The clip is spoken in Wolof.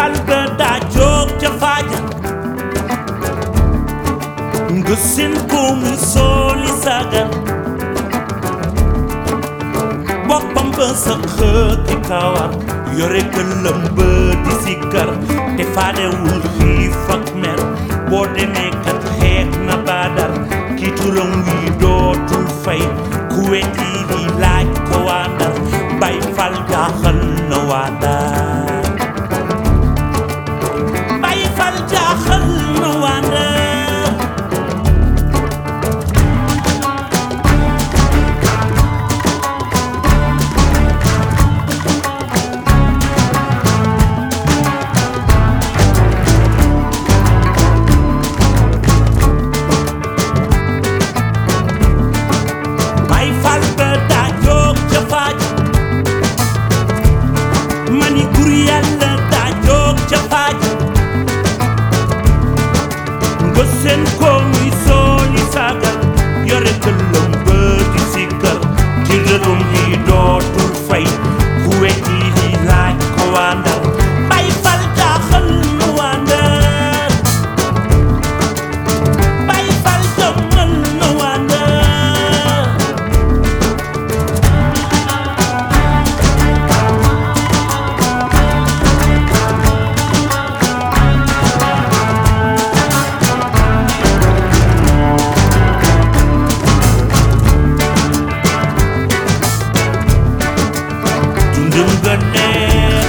fal ga daa jóg ca faaja nga seen ko muy sooli sagar boppam ba sa xëti kawar yore këlëm ba di sikkar te faadewul xiif ak mer boo demee kat xeex na baadar ki turam wi dootul fay ku weddi di laaj ko waa Ndar Baay Faal jaaxal na waa Ndar Baay Faal jaaxal na waa Ndar seen ko muy sooli sagar yore këlëm ba di sikkar ci rëdum yi dootul fay ku weddi li laaj ko waa Ndar Baay Faal jaaxal na waa Ndar Baay Faal jommal na waa Ndar dundum ga neex